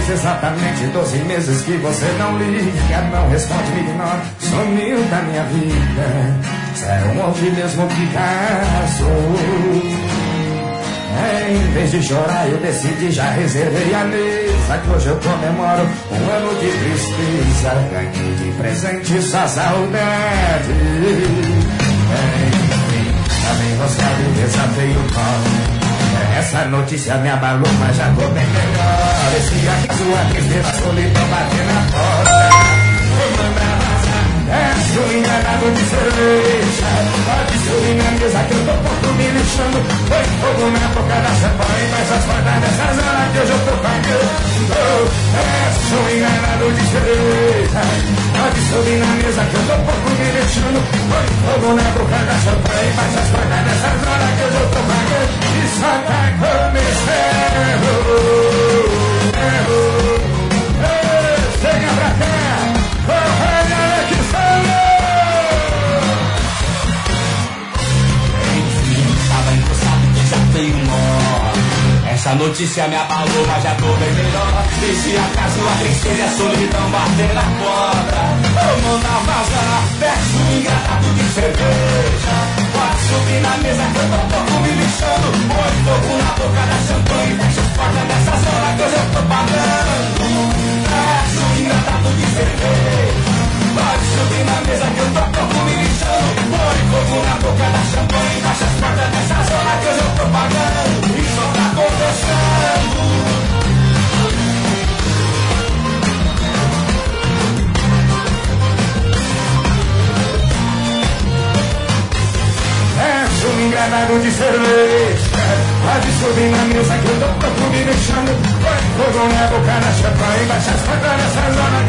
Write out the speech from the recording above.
Faz exatamente 12 meses que você não liga, não responde, me ignora, sumiu da minha vida. Sério, hoje mesmo que casou. Em vez de chorar eu decidi, já reservei a mesa, que hoje eu comemoro um ano de tristeza. Ganhei de presente só saudade. Enfim, também roscado e desatei o colo. Essa notícia me abalou, mas já tô bem melhor. Esse aqui sua tristeza, solidão bater na porta. Vou mandar vazar, sou enganado de cerveja. Pode subir na mesa que eu tô pouco me lixando. Foi fogo na boca da champanhe, mas as portas dessa zona que hoje eu tô pagando. Sou enganado de cerveja. Pode subir na mesa que eu tô pouco me lixando. Foi fogo na boca da champanhe, mas as portas dessa zona que hoje eu tô pagando. E só tá começando. Chega pra cá, corre que saiu. Tava encostado que já tem um nó. Essa notícia me abalou, mas já tô bem melhor. E se acaso a tristeza e a solidão bater na porta, vou mandar vazar, peço um engradado de cerveja. Pode subir na mesa que eu tô pouco me lixando. Põe fogo na boca da champanhe, fecha as portas dessa zona que hoje eu tô pagando. Peço um engradado de cerveja. Pode subir na mesa que eu tô pouco me lixando. Põe fogo na boca da champanhe, fecha as portas dessa zona que hoje eu tô pagando. E só tá começando. Um engranado de cerveja. Pode subir na mesa que eu tô pouco me deixando. Põe fogo na boca da champanhe, baixa as portas nessa zona